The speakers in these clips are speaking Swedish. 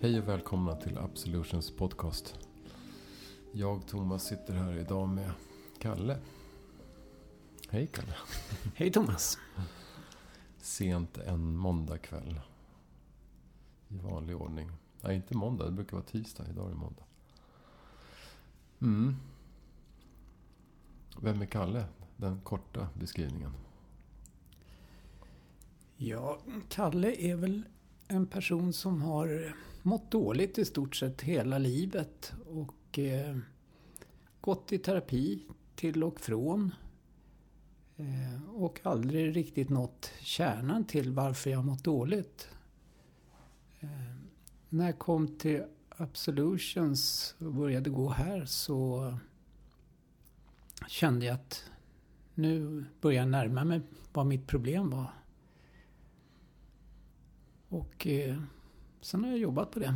Hej och välkomna till Absolutions podcast. Jag, Thomas, sitter här idag med Kalle. Hej Kalle. Hej Thomas. Sent en måndagkväll. I vanlig ordning. Nej, inte måndag. Det brukar vara tisdag. Idag är det måndag. Vem är Kalle? Den korta beskrivningen. Ja, Kalle är väl en person som har mått dåligt i stort sett hela livet och gått i terapi till och från och aldrig riktigt nått kärnan till varför jag mått dåligt. När jag kom till Absolutions och började gå här så kände jag att nu börjar jag närma mig vad mitt problem var. Och sen har jag jobbat på det.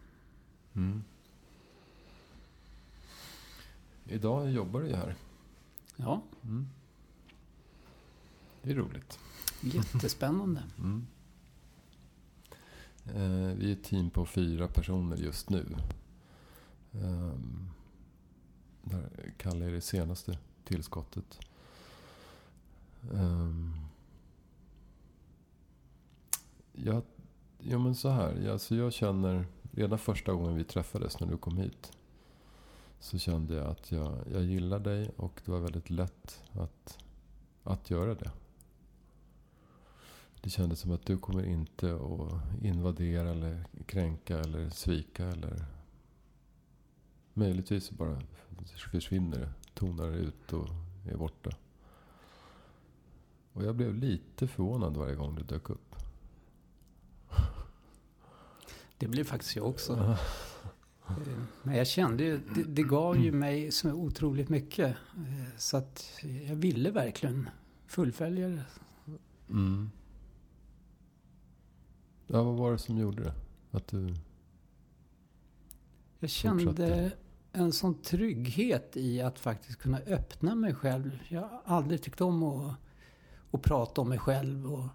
Idag jobbar du här. Ja. Det är roligt. Jättespännande. Vi är ett team på 4 personer just nu. Där Kalle är det senaste tillskottet. Men så här. Jag känner, redan första gången vi träffades när du kom hit, så kände jag att jag gillar dig och det var väldigt lätt att göra det. Det kändes som att du kommer inte att invadera eller kränka eller svika eller möjligtvis bara försvinner det, tonar ut och är borta. Och jag blev lite förvånad varje gång du dök upp. Det blev faktiskt jag också. Men jag kände ju, det gav ju mig så otroligt mycket. Så att jag ville verkligen fullfölja det. Ja, vad var det som gjorde det? Att du Jag kände en sån trygghet i att faktiskt kunna öppna mig själv. Jag har aldrig tyckt om att prata om mig själv och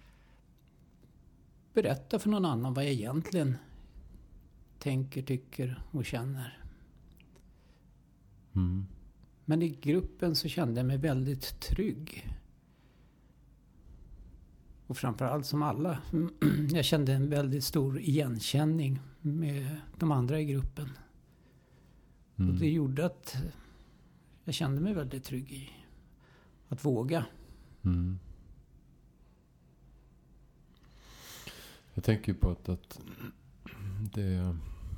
berätta för någon annan vad jag egentligen tänker, tycker och känner. Men i gruppen så kände jag mig väldigt trygg. Och framförallt som alla. Jag kände en väldigt stor igenkänning med de andra i gruppen. Och det gjorde att jag kände mig väldigt trygg i att våga. Jag tänker ju på att det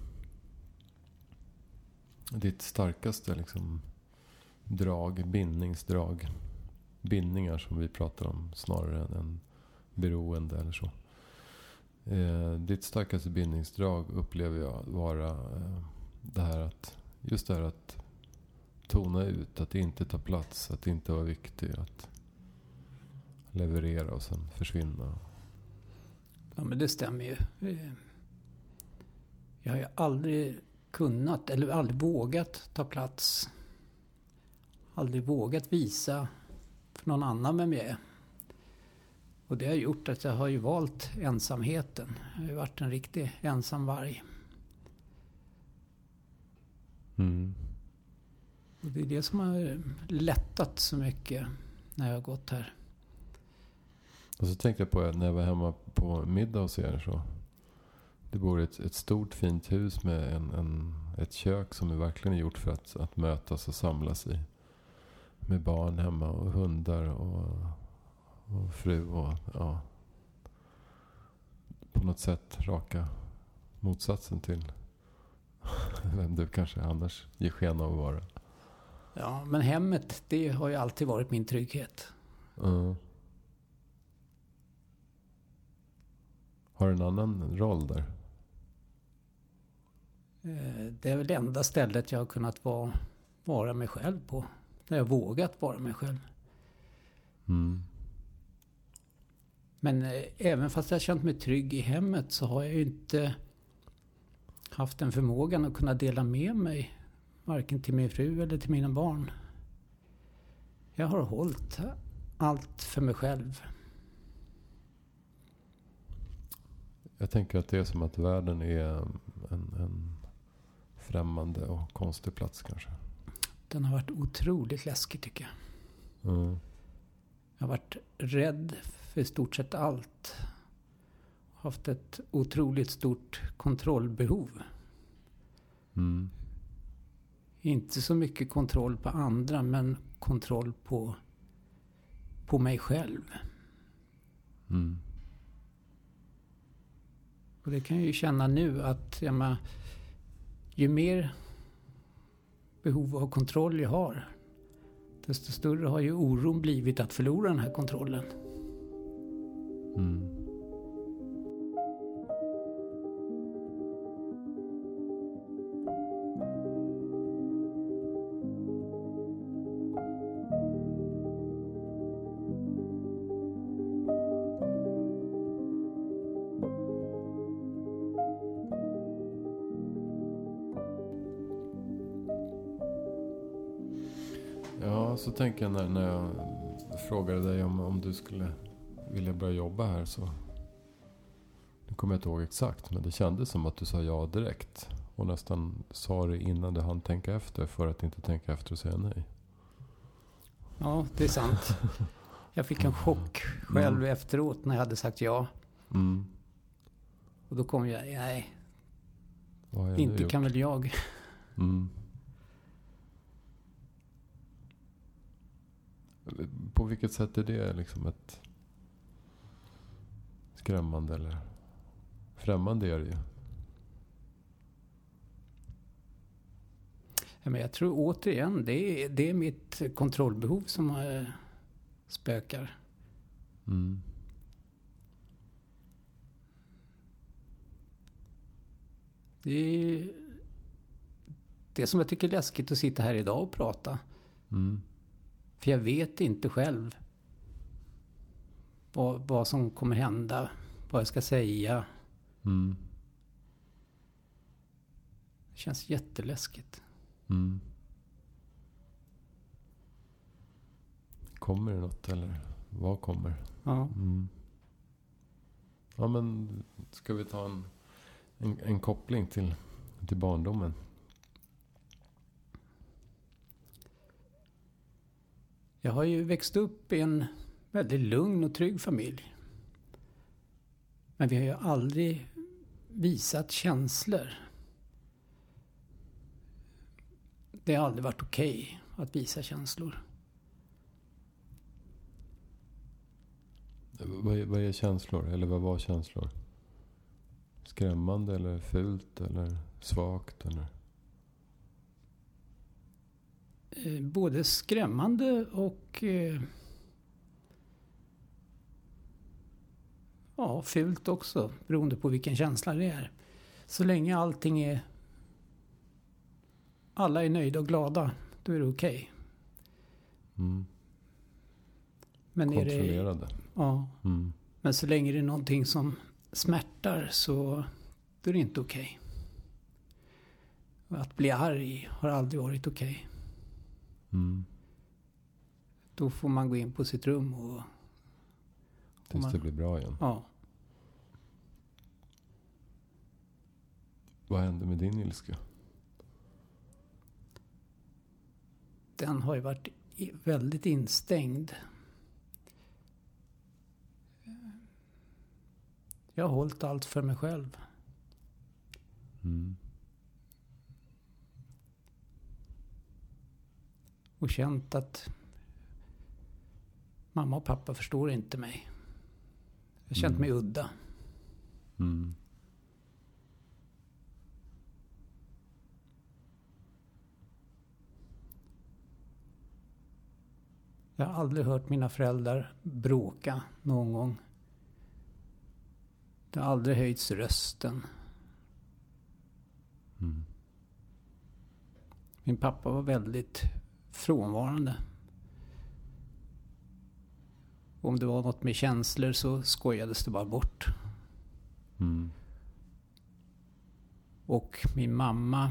ditt starkaste liksom drag, bindningsdrag, bindningar som vi pratar om snarare än beroende eller så. Ditt starkaste bindningsdrag upplever jag vara det här att tona ut, att inte ta plats, att inte vara viktig, att leverera och sen försvinna. Ja, men det stämmer ju. Jag har ju aldrig kunnat eller aldrig vågat ta plats. Aldrig vågat visa för någon annan vem jag är. Och det har gjort att jag har ju valt ensamheten. Jag har ju varit en riktig ensamvarg. Och det är det som har lättat så mycket när jag har gått här. Och så tänkte jag på när jag var hemma på middag hos er så. Det bor ett stort fint hus med ett kök som är verkligen gjort för att mötas och samlas i. Med barn hemma och hundar och fru och ja. På något sätt raka motsatsen till vem du kanske annars ger sken av att vara. Ja, men hemmet, det har ju alltid varit min trygghet. Har du en annan roll där? Det är väl det enda stället jag har kunnat vara mig själv på. Där jag vågat vara mig själv. Men även fast jag har känt mig trygg i hemmet så har jag ju inte haft den förmågan att kunna dela med mig. Varken till min fru eller till mina barn. Jag har hållit allt för mig själv. Jag tänker att det är som att världen är en främmande och konstig plats kanske. Den har varit otroligt läskig tycker jag. Mm. Jag har varit rädd för i stort sett allt. Haft ett otroligt stort kontrollbehov. Mm. Inte så mycket kontroll på andra, men kontroll på mig själv. Mm. Och det kan jag ju känna nu att ju mer behov av kontroll jag har, desto större har ju oron blivit att förlora den här kontrollen. Mm. Ja, så tänker jag när jag frågade dig om du skulle vilja börja jobba här, så nu kommer jag inte ihåg exakt, men det kändes som att du sa ja direkt och nästan sa det innan du hann tänka efter, för att inte tänka efter och säga nej. Ja, det är sant. Jag fick en chock själv efteråt när jag hade sagt ja. Mm. Och då kom jag, nej, Vad har jag inte nu gjort? kan väl jag. Mm. På vilket sätt är det liksom ett skrämmande eller främmande är det ju? Ja, men jag tror återigen, det är mitt kontrollbehov som spökar. Mm. Det som jag tycker är läskigt att sitta här idag och prata. Mm. För jag vet inte själv vad som kommer hända, vad jag ska säga. Mm. Det känns jätteläskigt. Mm. Kommer det något eller vad kommer? Ja. Mm. Ja, men ska vi ta en koppling till barndomen? Jag har ju växt upp i en väldigt lugn och trygg familj. Men vi har ju aldrig visat känslor. Det har aldrig varit okej att visa känslor. Vad är känslor? Eller vad var känslor? Skrämmande eller fult eller svagt eller? Både skrämmande och fult också, beroende på vilken känsla det är. Så länge alla är nöjda och glada, då är det okej. Mm. Men Kontrollerade. Ja. Mm. Men så länge det är någonting som smärtar, så då är det inte okej. Att bli arg har aldrig varit okej. Mm. Då får man gå in på sitt rum och Tills det blir bra igen. Ja. Vad hände med din ilska? Den har ju varit väldigt instängd. Jag har hållit allt för mig själv. Mm. Och känt att mamma och pappa förstår inte mig. Jag har känt mig udda. Mm. Jag har aldrig hört mina föräldrar bråka någon gång. Det har aldrig höjts rösten. Mm. Min pappa var väldigt frånvarande. Om det var något med känslor så skojades det bara bort. Mm. Och min mamma,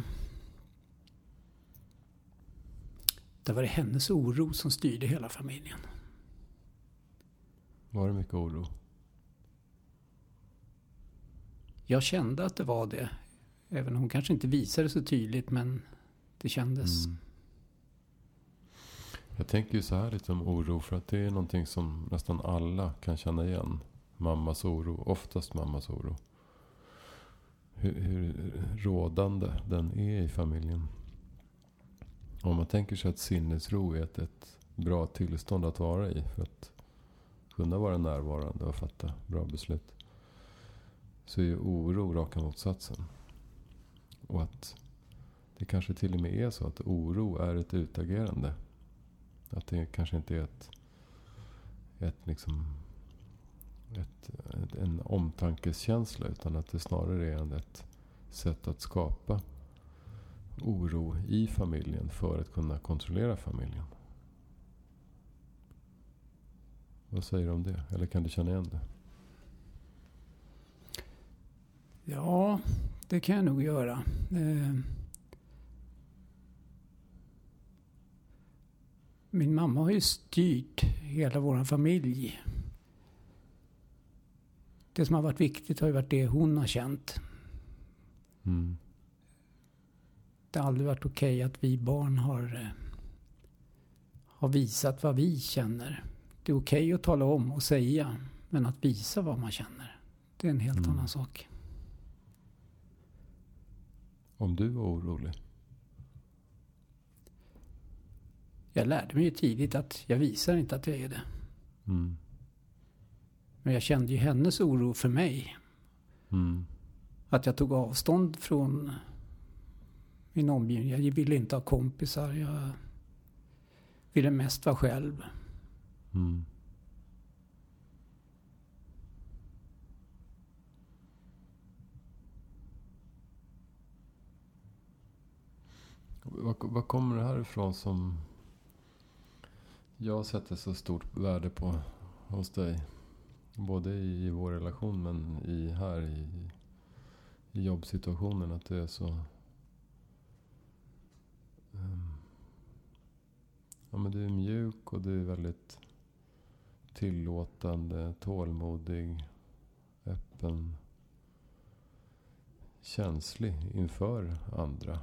det var det hennes oro som styrde hela familjen. Var det mycket oro? jag kände att det var det. Även om hon kanske inte visade så tydligt, men det kändes. Jag tänker ju så här lite om oro, för att det är någonting som nästan alla kan känna igen. Mammas oro, oftast mammas oro. Hur rådande den är i familjen. Om man tänker sig att sinnesro är ett bra tillstånd att vara i för att kunna vara närvarande och fatta bra beslut, så är ju oro raka motsatsen. Och att det kanske till och med är så att oro är ett utagerande. Att det kanske inte är en omtankeskänsla, utan att det snarare är ett sätt att skapa oro i familjen för att kunna kontrollera familjen. Vad säger du om det? Eller kan du känna igen det? Ja, det kan jag nog göra. Min mamma har ju styrt hela vår familj. Det som har varit viktigt har ju varit det hon har känt. Mm. Det har aldrig varit okej att vi barn har visat vad vi känner. Det är okej att tala om och säga, men att visa vad man känner, det är en helt annan sak. Om du var orolig? Jag lärde mig ju tidigt att jag visar inte att jag är det. Mm. Men jag kände ju hennes oro för mig. Mm. Att jag tog avstånd från min omgivning. Jag ville inte ha kompisar. Jag ville mest vara själv. Mm. Vad kommer det här ifrån som jag sätter så stort värde på hos dig? Både i vår relation, men i jobbsituationen, att det är så... Ja, men du är mjuk och du är väldigt tillåtande, tålmodig, öppen, känslig inför andra.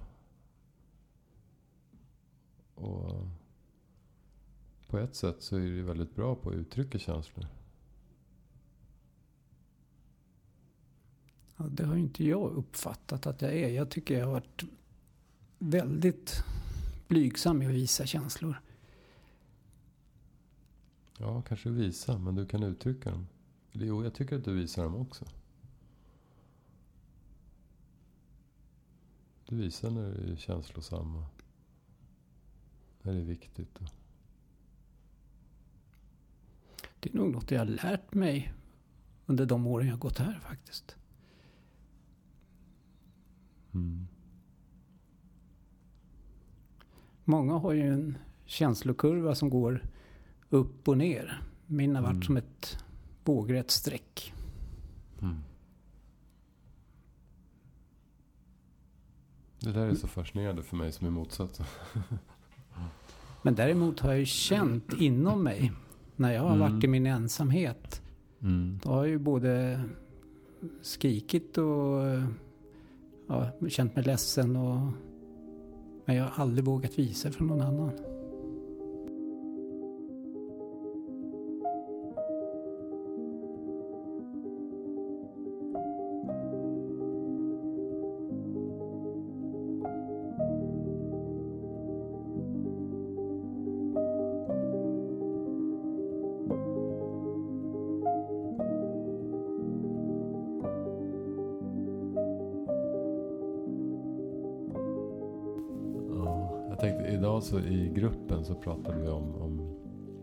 Och på ett sätt så är du väldigt bra på att uttrycka känslor. Ja, det har ju inte jag uppfattat att jag är. Jag tycker jag har varit väldigt blygsam med att visa känslor. Ja, kanske visa, men du kan uttrycka dem. Jo, jag tycker att du visar dem också. Du visar när du är känslosam och när det är viktigt. Det är nog något jag har lärt mig under de åren jag har gått här faktiskt. Mm. Många har ju en känslokurva som går upp och ner. Min har varit som ett vågrätt streck. Mm. Det där är så fascinerande för mig som är motsatsen. Men däremot har jag ju känt inom mig, när jag har varit i min ensamhet, då har jag ju både skrikit och känt mig ledsen, men jag har aldrig vågat visa för någon annan. Idag så i gruppen så pratade vi om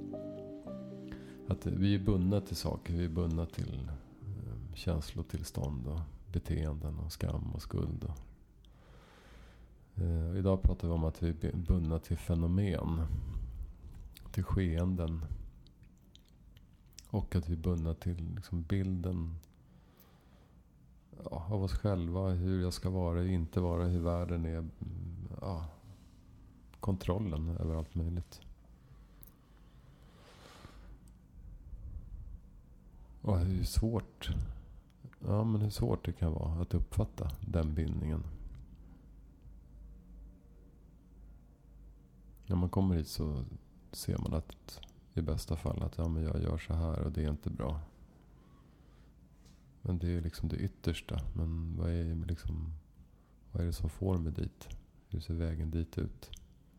att vi är bundna till saker. Vi är bundna till känslotillstånd och beteenden och skam och skuld. Och idag pratar vi om att vi är bundna till fenomen, till skeenden. Och att vi är bundna till liksom bilden av oss själva, hur jag ska vara, inte vara, hur världen är. Kontrollen över allt möjligt. Och hur svårt Ja, men hur svårt det kan vara att uppfatta den bindningen. När man kommer hit så ser man att i bästa fall att men jag gör så här och det är inte bra. Men det är liksom det yttersta. Men vad är det som får mig dit? Hur ser vägen dit ut?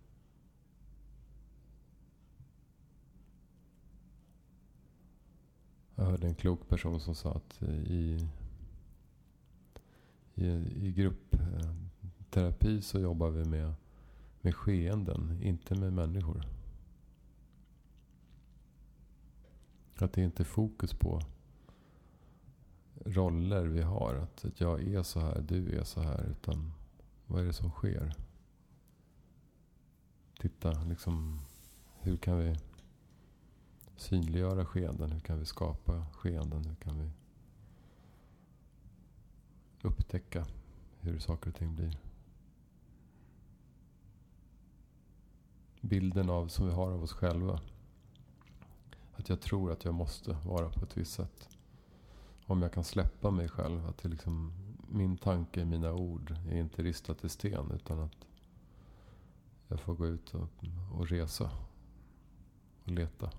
Jag hörde en klok person som sa att i gruppterapi så jobbar vi med skeenden, inte med människor. Att det inte är fokus på roller vi har. Att jag är så här, du är så här. Utan vad är det som sker? Titta, hur kan vi synliggöra skeenden? Hur kan vi skapa skeenden? Hur kan vi upptäcka hur saker och ting blir? Bilden som vi har av oss själva. Att jag tror att jag måste vara på ett visst sätt. Om jag kan släppa mig själv. Att det min tanke, mina ord är inte ristat i sten. Utan att jag får gå ut och resa. Och leta.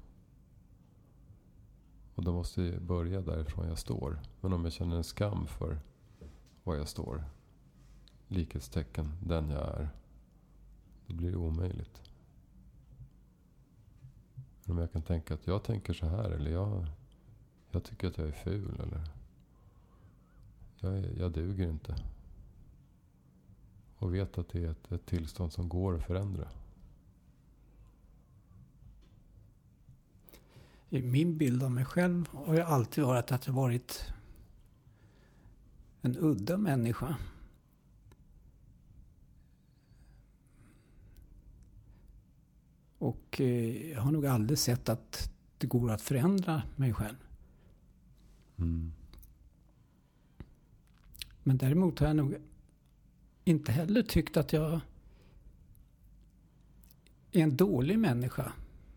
Och då måste jag börja därifrån jag står. Men om jag känner en skam för var jag står. Likhetstecken, den jag är. Då blir det omöjligt. Om jag kan tänka att jag tänker så här. Eller jag tycker att jag är ful. Eller jag duger inte. Och vet att det är ett tillstånd som går att förändra. Min bild av mig själv har ju alltid varit att jag varit en udda människa. Och jag har nog aldrig sett att det går att förändra mig själv. Mm. Men däremot har jag nog inte heller tyckt att jag är en dålig människa.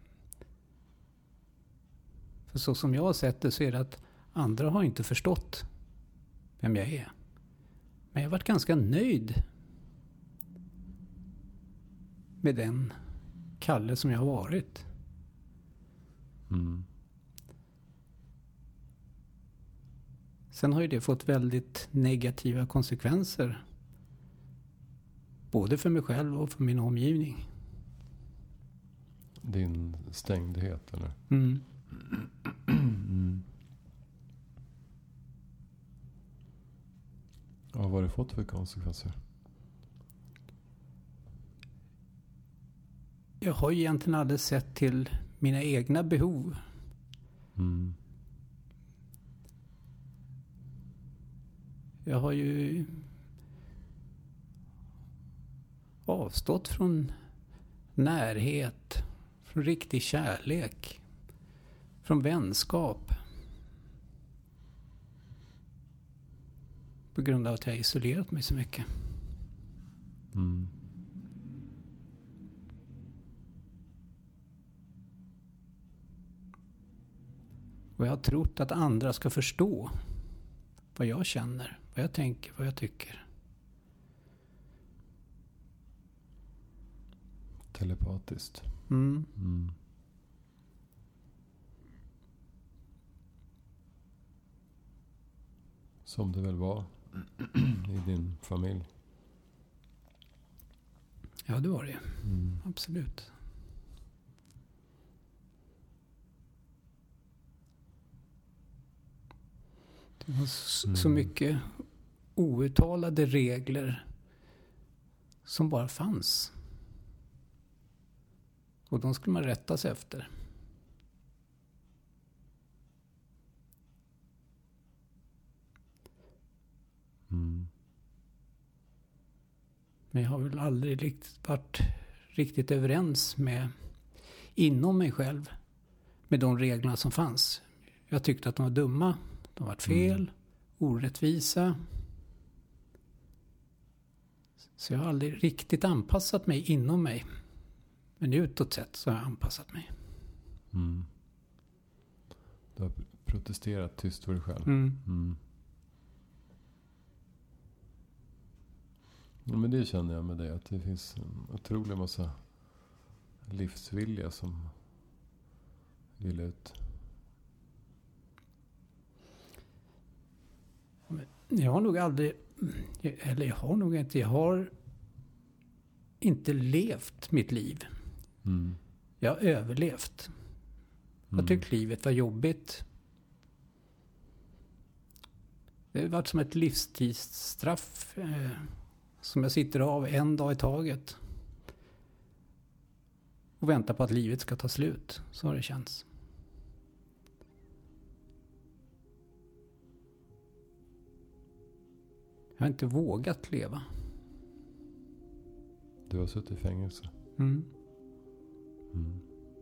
För så som jag har sett det så är det att andra har inte förstått vem jag är. Men jag har varit ganska nöjd med den Kalle som jag har varit. Mm. Sen har ju det fått väldigt negativa konsekvenser. Både för mig själv och för min omgivning. Din stängdhet eller? Mm. Mm. Ja, vad har det fått för konsekvenser? Jag har ju egentligen aldrig sett till mina egna behov. Mm. Jag har ju avstått från närhet, från riktig kärlek, från vänskap. På grund av att jag har isolerat mig så mycket. Mm. Och jag har trott att andra ska förstå vad jag känner, vad jag tänker, vad jag tycker. Telepatiskt. Mm. Mm. Som det väl var i din familj. Ja, det var det. Mm. Absolut. Det var så mycket outtalade regler som bara fanns. Och de skulle man rätta sig efter. Mm. Men jag har väl aldrig varit riktigt överens med inom mig själv med de reglerna som fanns. Jag tyckte att de var dumma, de var fel, orättvisa. Så jag har aldrig riktigt anpassat mig inom mig. Men utåt sett så har jag anpassat mig. Mm. Du har protesterat tyst för dig själv. Mm. Mm. Ja, men det känner jag med det. Att det finns en otrolig massa livsvilja som vill ut. Jag har nog aldrig, jag har inte levt mitt liv. Mm. Jag har överlevt. Jag tyckte livet var jobbigt. Det har varit som ett livstidsstraff som jag sitter av en dag i taget. Och väntar på att livet ska ta slut. Så har det känts. Jag har inte vågat leva. Du har suttit i fängelse. Mm. Mm.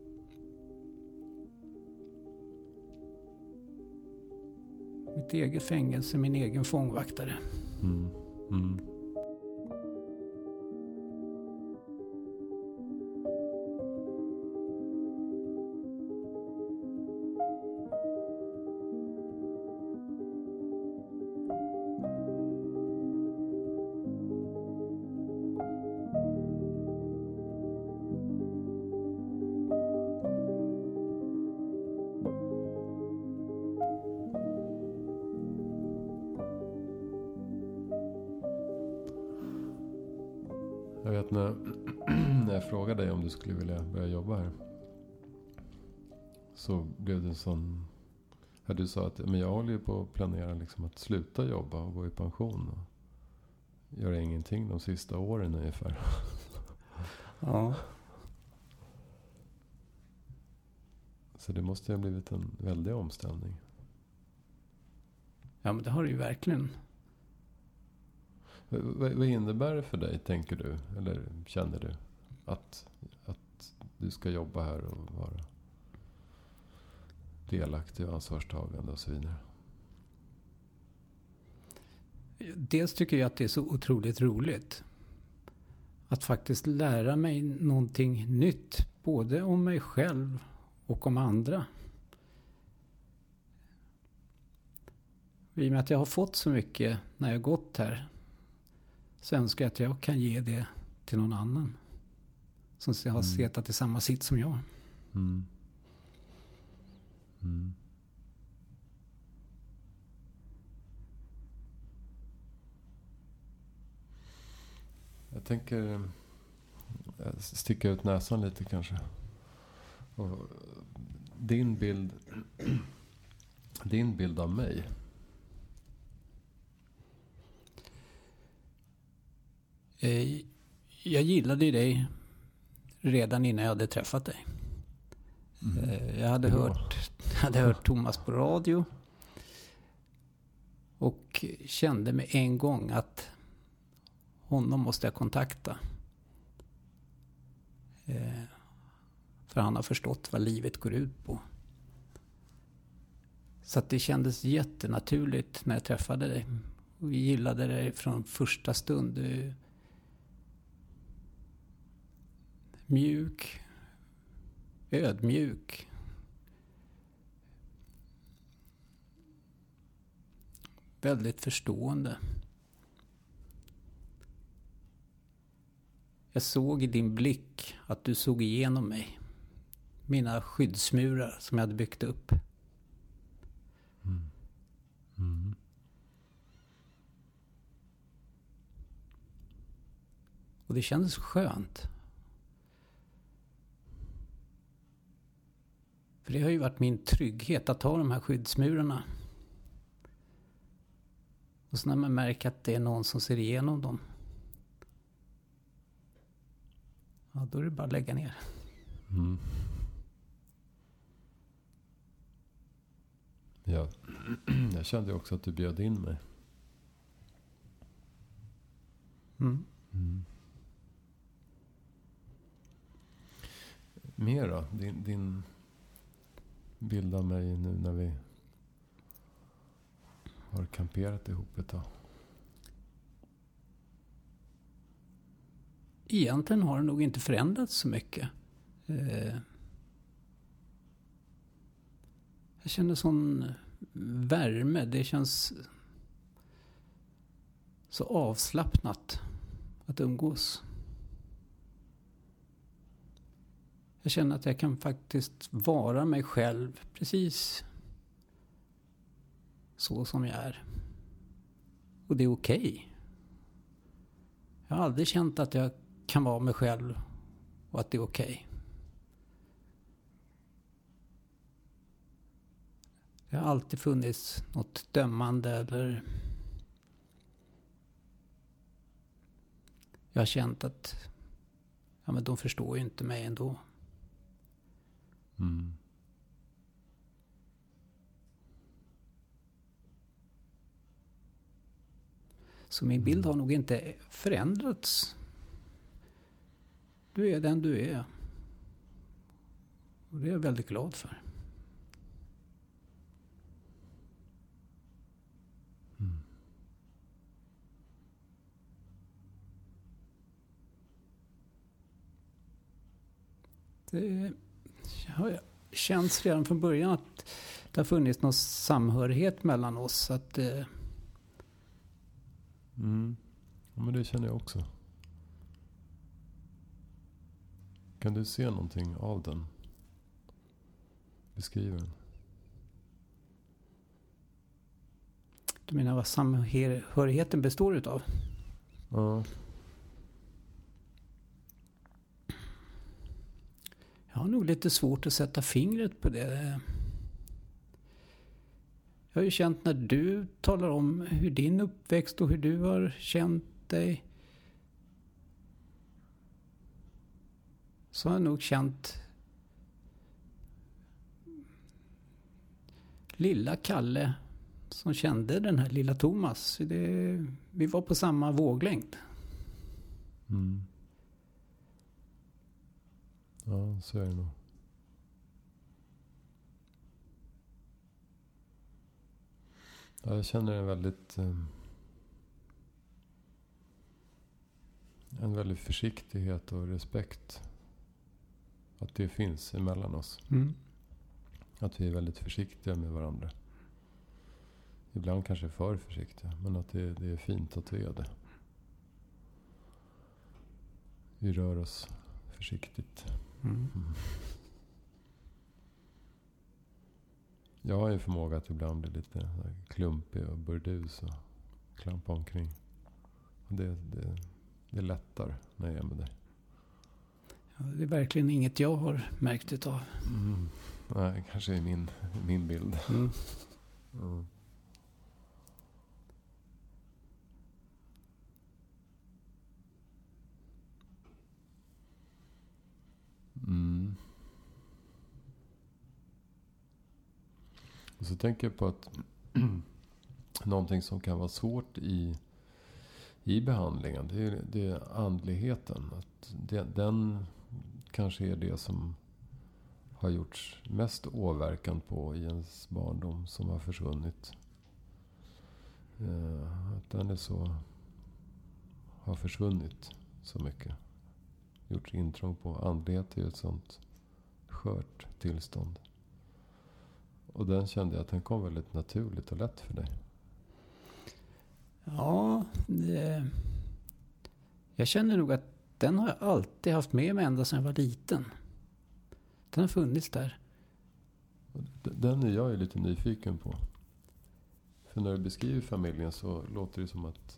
Mitt eget fängelse, min egen fångvaktare. Mm. Mm. Jag vet när jag frågade dig om du skulle vilja börja jobba här. Så blev det en sån... Du sa att men jag håller ju på att planera liksom att sluta jobba och gå i pension. Och göra ingenting de sista åren ungefär. Ja. Så det måste ha blivit en väldig omställning. Ja, men det har det ju verkligen. Vad innebär det för dig, tänker du? Eller känner du? Att du ska jobba här och vara delaktig och ansvarstagande och så vidare? Dels tycker jag att det är så otroligt roligt. Att faktiskt lära mig någonting nytt. Både om mig själv och om andra. I och med att jag har fått så mycket när jag gått här. Så önskar jag att jag kan ge det till någon annan. Som har suttit i samma sitt som jag. Mm. Mm. Jag tänker sticka ut näsan lite kanske. Och din bild av mig. Jag gillade ju dig redan innan jag hade träffat dig. Jag hade hört Thomas på radio. Och kände med en gång att honom måste jag kontakta. För han har förstått vad livet går ut på. Så att det kändes jättenaturligt när jag träffade dig. Och vi gillade dig från första stund. Du mjuk, ödmjuk. Väldigt förstående. Jag såg i din blick att du såg igenom mig. Mina skyddsmurar som jag hade byggt upp. Mm. Mm. Och det kändes skönt. För det har ju varit min trygghet att ha de här skyddsmurarna. Och så när man märker att det är någon som ser igenom dem. Ja, då är det bara att lägga ner. Mm. Ja. Jag kände också att du bjöd in mig. Mm. Mm. Mer då? Din bild av mig nu när vi har kamperat ihop ett tag. Egentligen har det nog inte förändrats så mycket. Jag känner sån värme. Det känns så avslappnat att umgås. Jag känner att jag kan faktiskt vara mig själv precis så som jag är. Och det är okej. Jag har aldrig känt att jag kan vara mig själv och att det är okej. Det har alltid funnits något dömande eller jag har känt att ja, men de förstår ju inte mig ändå. Mm. Så min bild har nog inte förändrats. Du är den du är. Och det är jag väldigt glad för. Mm. Det har känts redan från början att det har funnits någon samhörighet mellan oss. Att, Mm. Ja, men det känner jag också. Kan du se någonting av den? Beskriv den. du menar vad samhörigheten består utav? Ja. Jag har nog lite svårt att sätta fingret på det. Jag har ju känt när du talar om hur din uppväxt och hur du har känt dig. Så har jag nog känt lilla Kalle som kände den här lilla Thomas. Vi var på samma våglängd. Mm. Ja, så är det nog. Ja, jag känner en väldigt försiktighet och respekt. Att det finns emellan oss. Mm. Att vi är väldigt försiktiga med varandra. Ibland kanske för försiktiga. Men att det är fint att vi är det. Vi rör oss försiktigt. Mm. Mm. Jag har en förmåga att ibland bli lite klumpig och burdus och klampa omkring. Och det lättar när jag är med dig. Ja, det är verkligen inget jag har märkt utav. Mm. Nej, kanske är min bild. Mm. Mm. Mm. Och så tänker jag på att någonting som kan vara svårt i behandlingen, det är andligheten. Att den kanske är det som har gjorts mest åverkan på i ens barndom som har försvunnit. Att den har försvunnit så mycket. Gjort intrång på andlighet i ett sånt skört tillstånd. Och den kände jag att den kom väldigt naturligt och lätt för dig. Ja, jag känner nog att den har jag alltid haft med mig ända sedan jag var liten. Den har funnits där. Den är jag ju lite nyfiken på. För när du beskriver familjen så låter det som att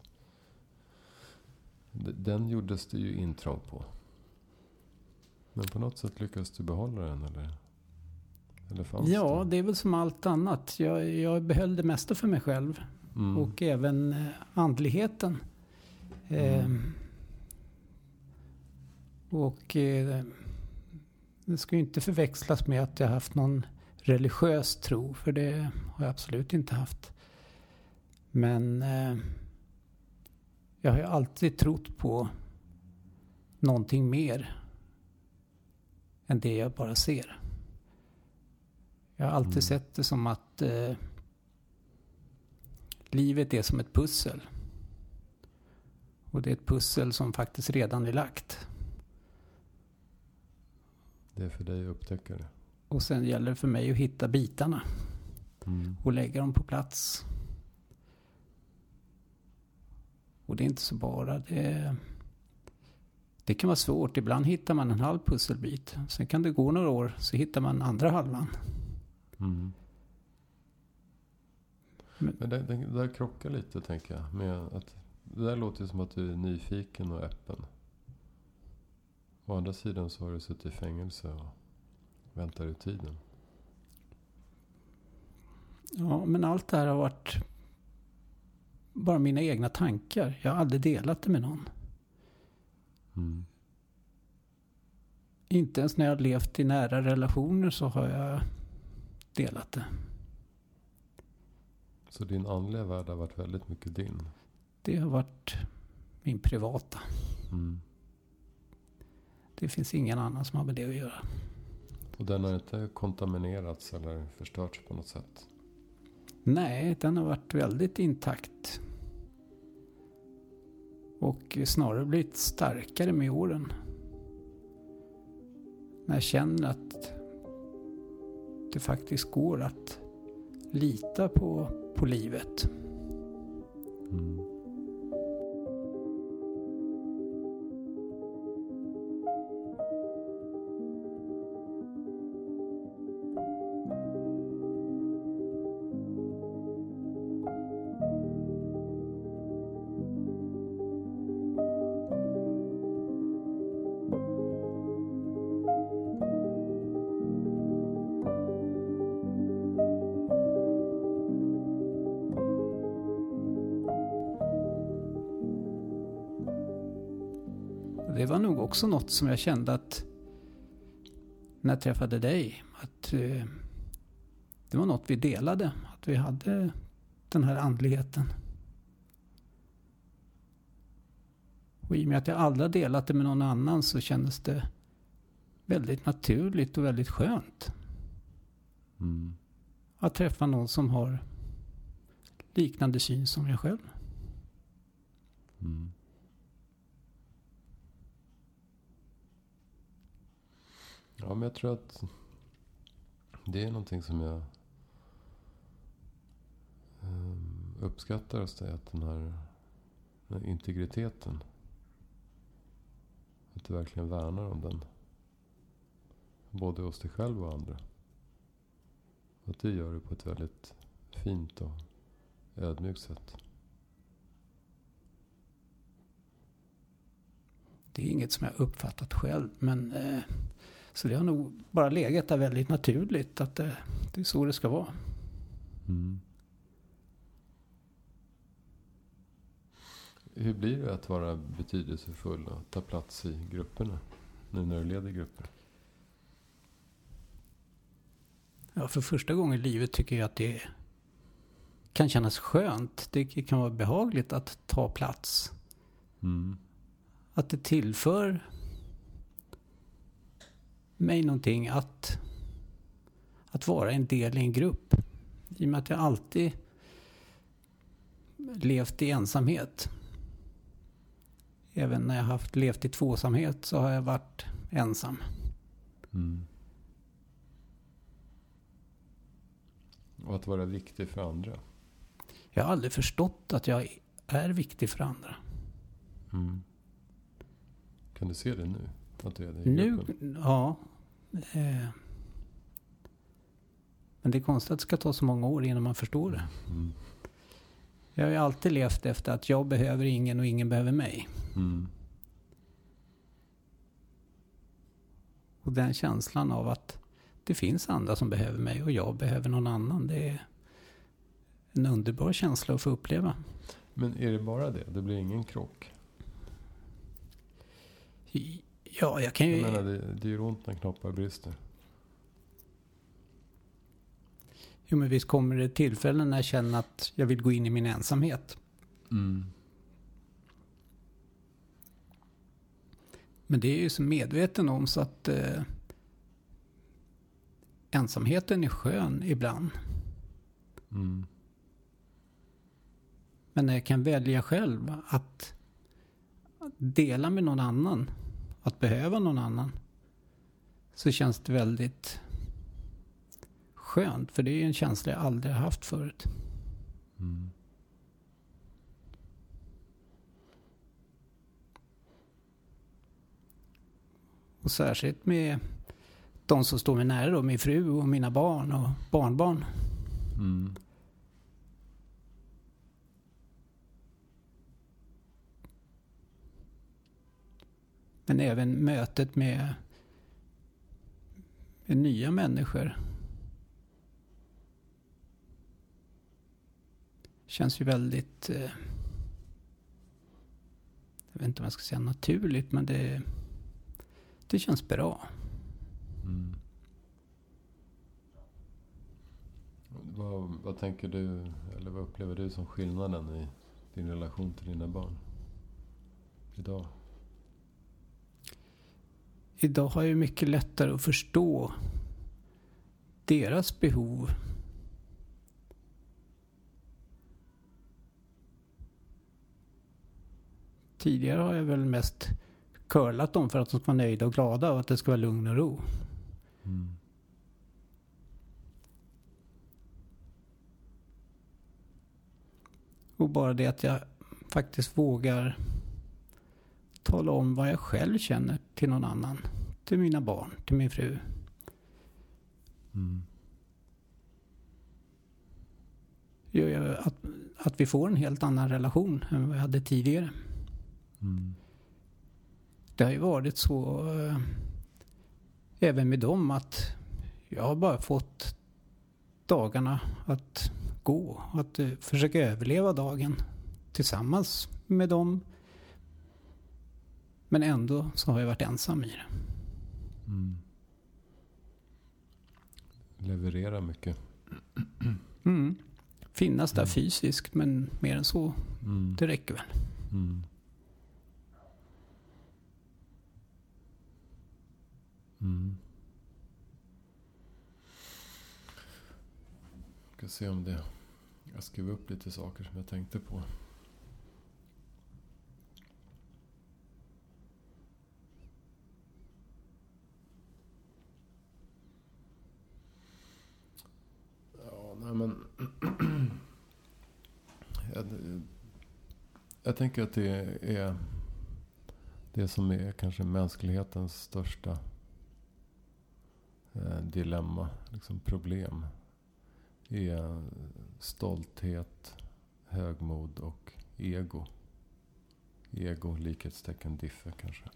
den gjordes det ju intrång på. Men på något sätt lyckades du behålla den, eller fanns Ja, det är väl som allt annat. Jag behöll det mesta för mig själv. Mm. Och även andligheten. Det ska ju inte förväxlas med att jag haft någon religiös tro. För det har jag absolut inte haft. Men jag har ju alltid trott på någonting mer än det jag bara ser. Jag har alltid sett det som att livet är som ett pussel. Och det är ett pussel som faktiskt redan är lagt. Det är för dig att upptäcka det. Och sen gäller det för mig att hitta bitarna. Och lägga dem på plats. Och det är inte så bara. Det kan vara svårt. Ibland hittar man en halv pusselbit. Sen kan det gå några år så hittar man andra halvan. Mm. Men det där krockar lite, tänker jag. Med att det där låter som att du är nyfiken och öppen. Å andra sidan så har du suttit i fängelse och väntar ut tiden. Ja, men allt det här har varit bara mina egna tankar. Jag har aldrig delat det med någon. Mm. Inte ens när jag har levt i nära relationer så har jag delat det. Så din andliga värld har varit väldigt mycket din? Det har varit min privata. Mm. Det finns ingen annan som har med det att göra. Och den har inte kontaminerats eller förstörts på något sätt? Nej, den har varit väldigt intakt. Och snarare blivit starkare med åren. När jag känner att det faktiskt går att lita på livet. Mm. Det var nog också något som jag kände att när jag träffade dig, att det var något vi delade, att vi hade den här andligheten. Och i och med att jag aldrig delat det med någon annan så kändes det väldigt naturligt och väldigt skönt. Mm. Att träffa någon som har liknande syn som jag själv. Mm. Ja, men jag tror att det är någonting som jag uppskattar hos dig. Att den här integriteten. Att du verkligen värnar om den. Både hos dig själv och andra. Att du gör det på ett väldigt fint och ödmjukt sätt. Det är inget som jag uppfattat själv, men så det har nog bara legat där väldigt naturligt att det är så det ska vara. Mm. Hur blir det att vara betydelsefull och ta plats i grupperna nu när du leder grupper? Ja, för första gången i livet tycker jag att det kan kännas skönt. Det kan vara behagligt att ta plats. Mm. Att det tillför mig någonting att vara en del i en grupp. I och med att jag alltid levt i ensamhet. Även när jag haft levt i tvåsamhet så har jag varit ensam. Mm. Och att vara viktig för andra. Jag har aldrig förstått att jag är viktig för andra. Mm. Kan du se det nu? Att du är det i Nu, gruppen? ja. Men det är konstigt att det ska ta så många år innan man förstår det. Mm. Jag har ju alltid levt efter att jag behöver ingen och ingen behöver mig. Mm. Och den känslan av att det finns andra som behöver mig och jag behöver någon annan. Det är en underbar känsla att få uppleva. Men är det bara det? Det blir ingen krock? Ja, jag kan ju... Jag menar, det gör ont när knoppar brister. Jo, men visst kommer det tillfällen när jag känner att jag vill gå in i min ensamhet. Mm. Men det är ju så medveten om så att ensamheten är skön ibland. Mm. Men när jag kan välja själv att dela med någon annan, att behöva någon annan, så känns det väldigt skönt. För det är ju en känsla jag aldrig haft förut. Mm. Och särskilt med de som står mig nära då, min fru och mina barn och barnbarn. Mm. Men även mötet med nya människor. Känns ju väldigt, jag vet inte om jag ska säga naturligt, men det känns bra. Mm. Vad tänker du, eller vad upplever du som skillnaden i din relation till dina barn idag? Idag har jag mycket lättare att förstå deras behov. Tidigare har jag väl mest curlat dem för att de ska vara nöjda och glada och att det ska vara lugn och ro. Mm. Och bara det att jag faktiskt vågar tala om vad jag själv känner till någon annan. Till mina barn, till min fru. Mm. Gör ju att vi får en helt annan relation än vad vi hade tidigare. Mm. Det har ju varit så även med dem att jag har bara fått dagarna att gå. Att försöka överleva dagen tillsammans med dem. Men ändå så har jag varit ensam i det. Mm. Leverera mycket. Mm. Finnas där fysiskt, men mer än så, det räcker väl. Mm. Mm. Jag ska se om det. Jag skrev upp lite saker som jag tänkte på. Ja, nej men. Jag tänker att det är det som är kanske mänsklighetens största dilemma, liksom problem, är stolthet, högmod och ego. Ego, likhetstecken, diffe kanske.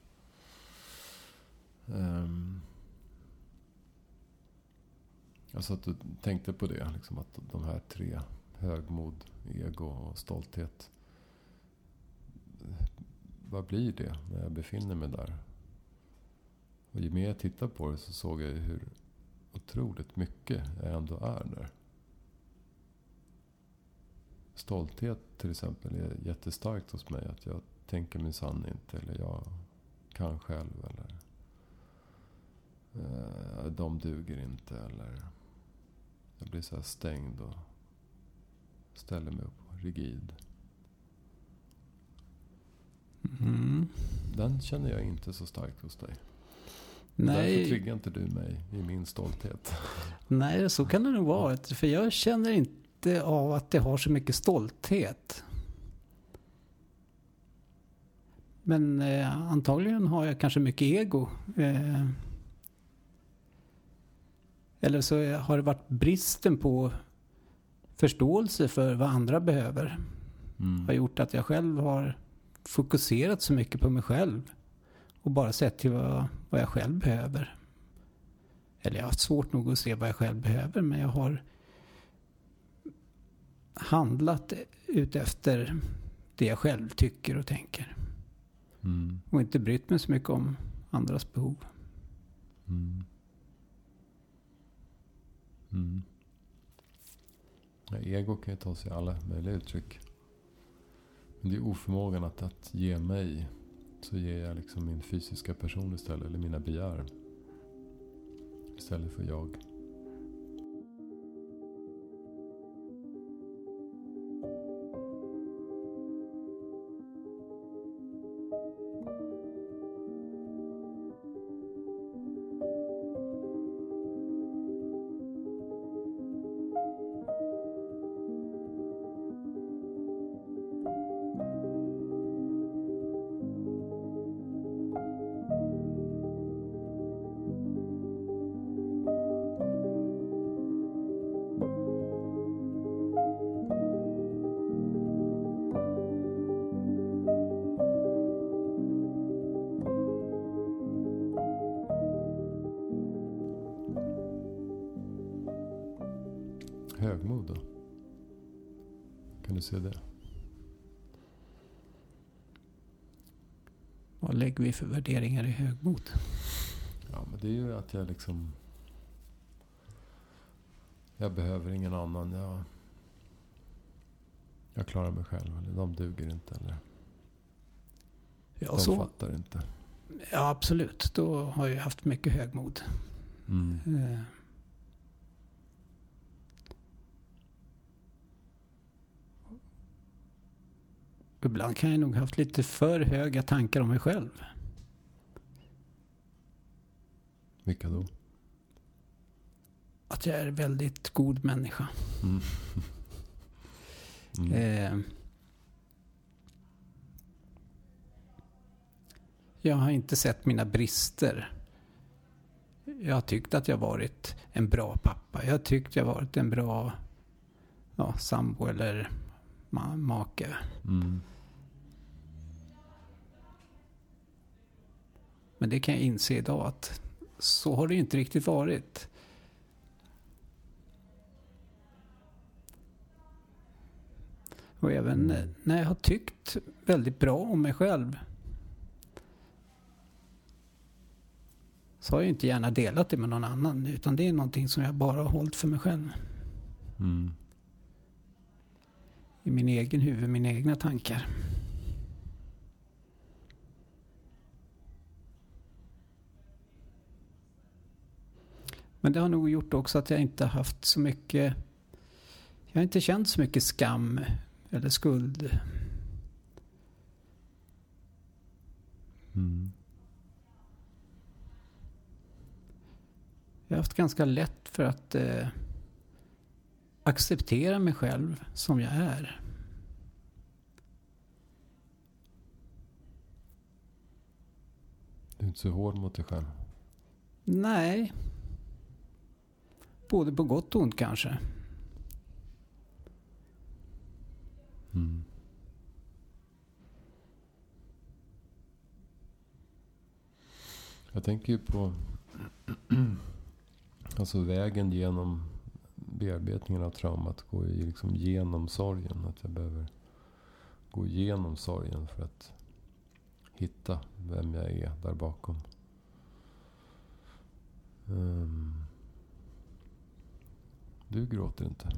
Alltså att du tänkte på det, liksom att de här tre, högmod, ego och stolthet, vad blir det när jag befinner mig där? Och ju mer jag tittar på det så såg jag hur otroligt mycket jag ändå är där. Stolthet till exempel är jättestarkt hos mig. Att jag tänker minsann inte, eller jag kan själv, eller de duger inte, eller jag blir så här stängd och ställer mig upp rigid. Mm. Den känner jag inte så starkt hos dig. Nej. Därför triggar inte du mig i min stolthet. Nej, så kan det nog vara. För jag känner inte av att det har så mycket stolthet. Men antagligen har jag kanske mycket ego. Eller så har det varit bristen på förståelse för vad andra behöver. Har gjort att jag själv har fokuserat så mycket på mig själv. Och bara sett till vad jag själv behöver. Eller jag har haft svårt nog att se vad jag själv behöver. Men jag har handlat ut efter det jag själv tycker och tänker. Mm. Och inte brytt mig så mycket om andras behov. Mm. Mm. Ja, ego kan ju ta sig alla möjliga uttryck. Men det är oförmågan att ge mig. Så ger jag liksom min fysiska person istället. Eller mina begär. Istället för jag. Högmod då? Kan du se det? Vad lägger vi för värderingar i högmod? Ja, men det är ju att jag liksom... Jag behöver ingen annan. Jag klarar mig själv. Eller de duger inte. Eller Ja, de så, fattar inte. ja, absolut. Då har jag haft mycket högmod. Mm. Ibland kan jag nog haft lite för höga tankar om mig själv. Vilka då? Att jag är en väldigt god människa. Mm. Mm. Jag har inte sett mina brister. Jag har tyckt att jag varit en bra pappa. Jag har tyckt jag varit en bra sambo eller make. Mm. Men det kan jag inse idag att så har det inte riktigt varit. Och även när jag har tyckt väldigt bra om mig själv så har jag inte gärna delat det med någon annan. Utan det är någonting som jag bara har hållit för mig själv. Mm. I min egen huvud, mina egna tankar. Men det har nog gjort också att jag inte haft så mycket... Jag har inte känt så mycket skam eller skuld. Mm. Jag har haft ganska lätt för att acceptera mig själv som jag är. Du är inte så hård mot dig själv. Nej. Både på gott och ont kanske. Mm. Jag tänker ju på alltså vägen genom bearbetningen av traumat går ju liksom genom sorgen. Att jag behöver gå igenom sorgen för att hitta vem jag är där bakom. Du gråter inte?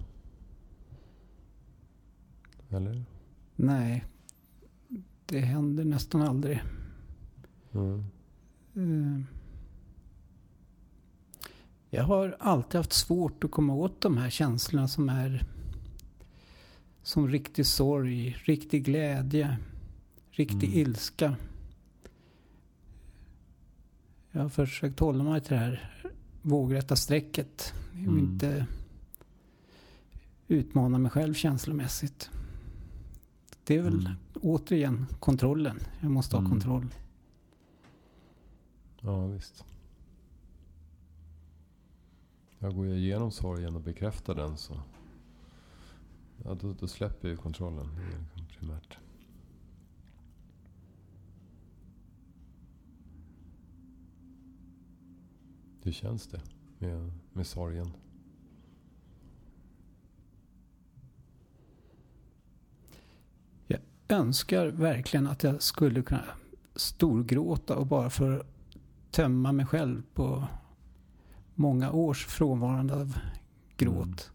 Eller? Nej. Det händer nästan aldrig. Jag har alltid haft svårt att komma åt de här känslorna som är som riktig sorg, riktig glädje, riktig ilska. Jag har försökt hålla mig till det här vågrätta strecket. Jag vill inte utmana mig själv känslomässigt. Det är väl återigen kontrollen. Jag måste ha kontroll. Ja, visst. Jag går igenom sorgen och bekräftar den så... Ja, då släpper ju kontrollen. Det är liksom primärt. Hur känns det med sorgen? Jag önskar verkligen att jag skulle kunna storgråta och bara för att tömma mig själv på många års frånvarande av gråt.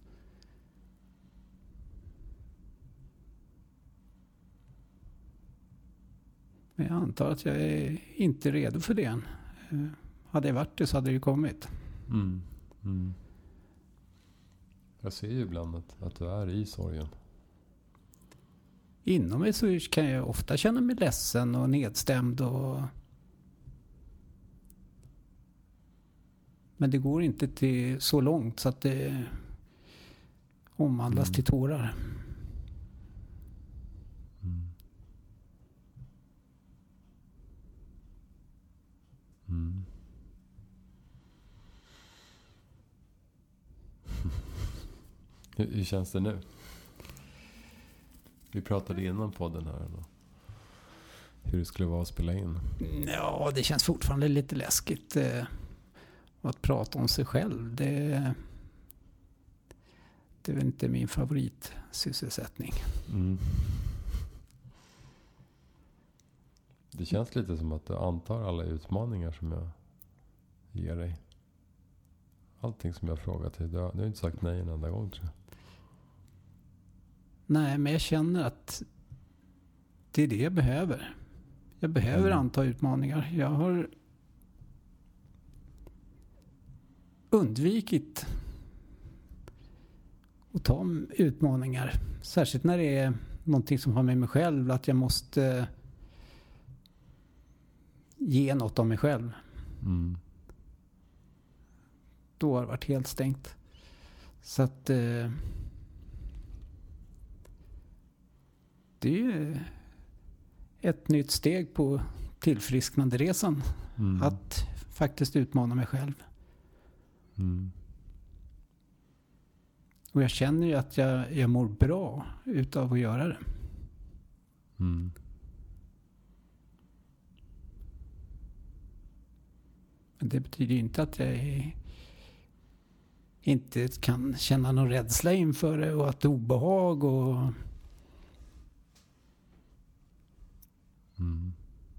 Men jag antar att jag är inte redo för det än. Hade jag varit det så hade det ju kommit. Jag ser ju ibland att du är i sorgen. Inom mig så kan jag ofta känna mig ledsen och nedstämd. Men det går inte till så långt så att det omvandlas till tårar. Hur känns det nu? Vi pratade innan podden här då. Hur det skulle vara att spela in. Ja, det känns fortfarande lite läskigt att prata om sig själv. Det är väl inte min favoritsysselsättning. Mm. Det känns lite som att du antar alla utmaningar som jag ger dig. Allting som jag frågat dig. Du har inte sagt nej en enda gång, tror jag. Nej, men jag känner att det är det jag behöver. Jag behöver anta utmaningar. Jag har undvikit att ta utmaningar. Särskilt när det är någonting som har med mig själv. Att jag måste ge något av mig själv. Mm. Då har det varit helt stängt. Så att det är ett nytt steg på tillfrisknanderesan. Mm. Att faktiskt utmana mig själv. Mm. Och jag känner ju att jag mår bra utav att göra det. Mm. Men det betyder ju inte att jag inte kan känna någon rädsla inför det och att obehag och... Mm.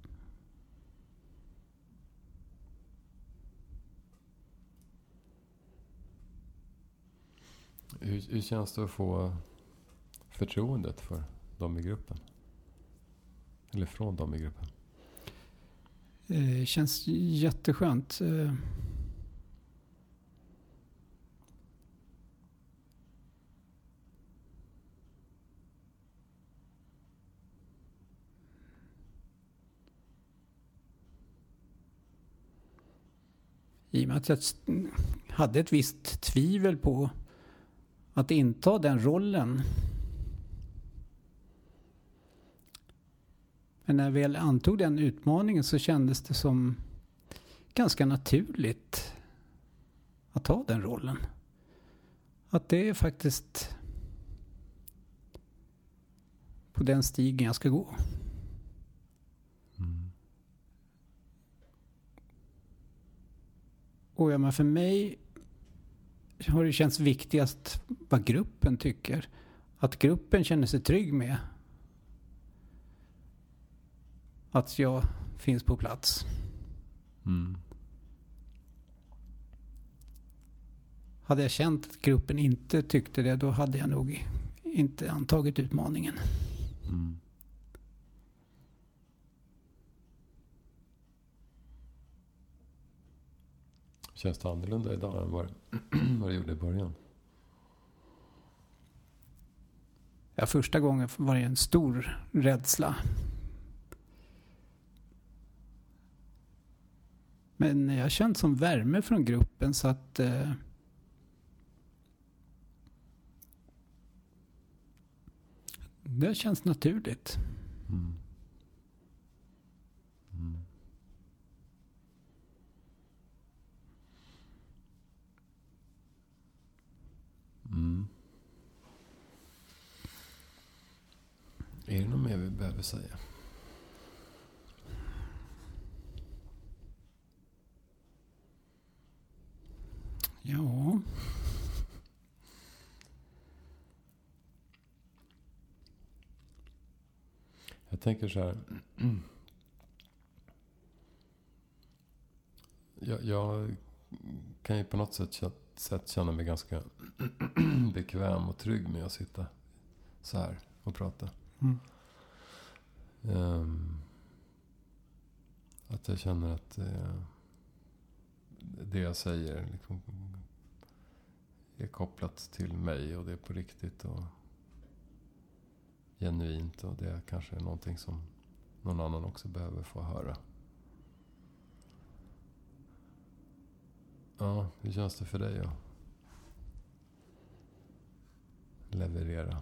Hur känns det att få förtroendet för dem i gruppen? Eller från dem i gruppen? Det känns jätteskönt. I och med att jag hade ett visst tvivel på att inta den rollen. Men när jag väl antog den utmaningen så kändes det som ganska naturligt att ta den rollen. Att det är faktiskt på den stigen jag ska gå. Mm. Och ja, men för mig har det känts viktigast vad gruppen tycker. Att gruppen känner sig trygg med att jag finns på plats. Mm. Hade jag känt att gruppen inte tyckte det, då hade jag nog inte antagit utmaningen. Mm. Känns det annorlunda idag än vad det gjorde i början? Ja, första gången var det en stor rädsla. Men jag har känt som värme från gruppen så att det känns naturligt. Mm. Mm. Mm. Är det något mer vi behöver säga? Ja. Jag tänker så här. Jag kan ju på något sätt känna mig ganska bekväm och trygg med att sitta så här och prata. Mm. Att jag känner att det jag säger liksom är kopplat till mig och det är på riktigt och genuint och det kanske är någonting som någon annan också behöver få höra. Ja, hur känns det för dig att leverera?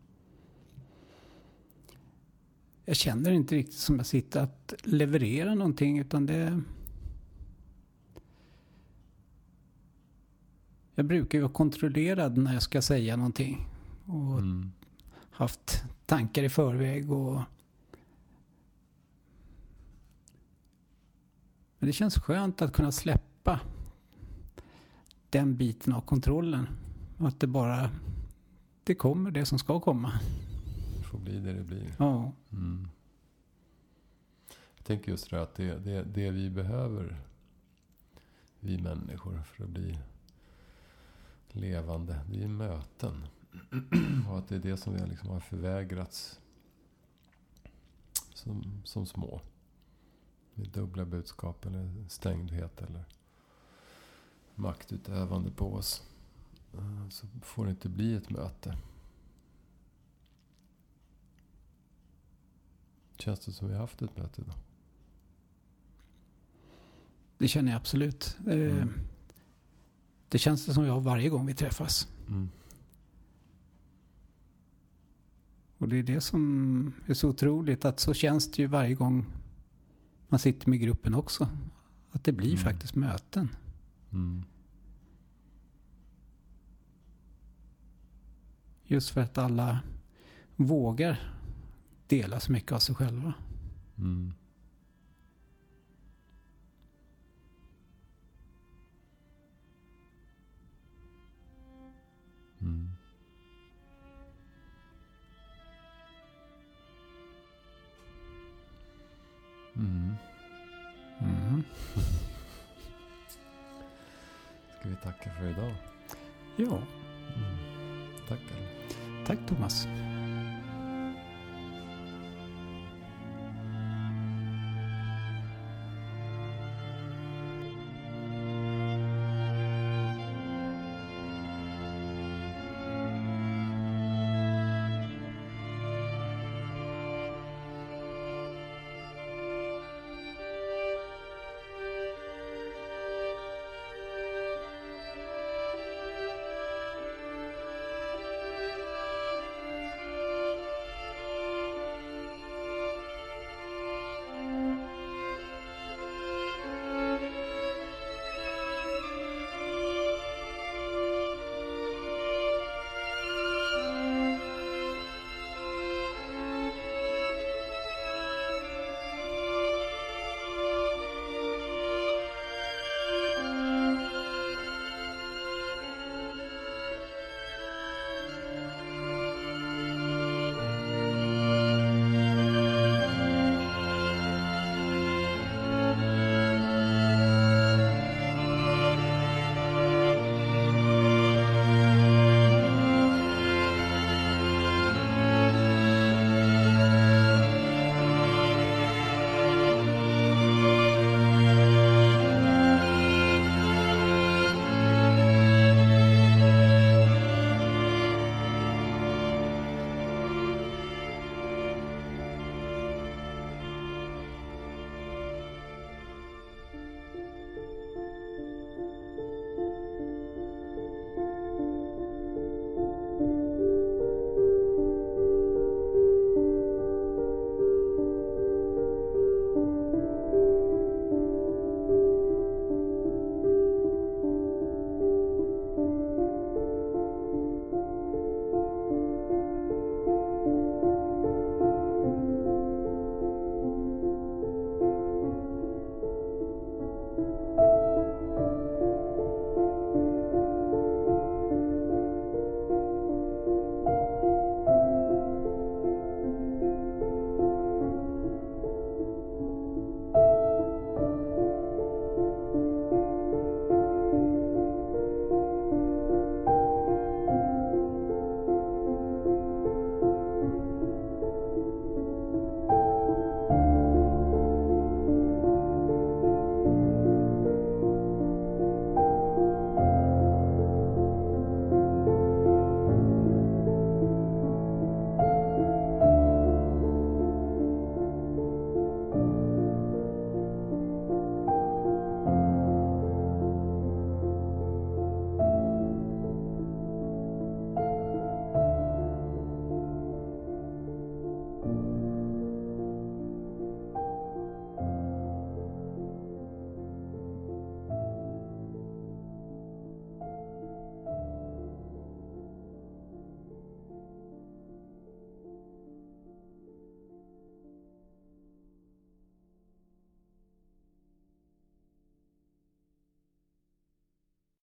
Jag känner inte riktigt som jag sitter att leverera någonting, utan det... Jag brukar ju vara kontrollerad när jag ska säga någonting. Och haft tankar i förväg och... Men det känns skönt att kunna släppa den biten av kontrollen. Och att det bara det kommer det som ska komma. Det får bli det blir. Ja. Mm. Jag tänker just det här att det vi behöver, vi människor, för att bli levande, det är möten. Och att det är det som vi liksom har förvägrats som små. Med dubbla budskap eller stängdhet eller maktutövande på oss. Så får det inte bli ett möte. Känns det som vi har haft ett möte då? Det känner jag absolut. Det känns det som jag har varje gång vi träffas. Mm. Och det är det som är så otroligt, att så känns det ju varje gång man sitter med gruppen också. Att det blir faktiskt möten. Mm. Just för att alla vågar dela så mycket av sig själva. Mm. Mm. Mm. Mm. Ska vi tacka för idag? Ja, Mm. Tack. tack Thomas.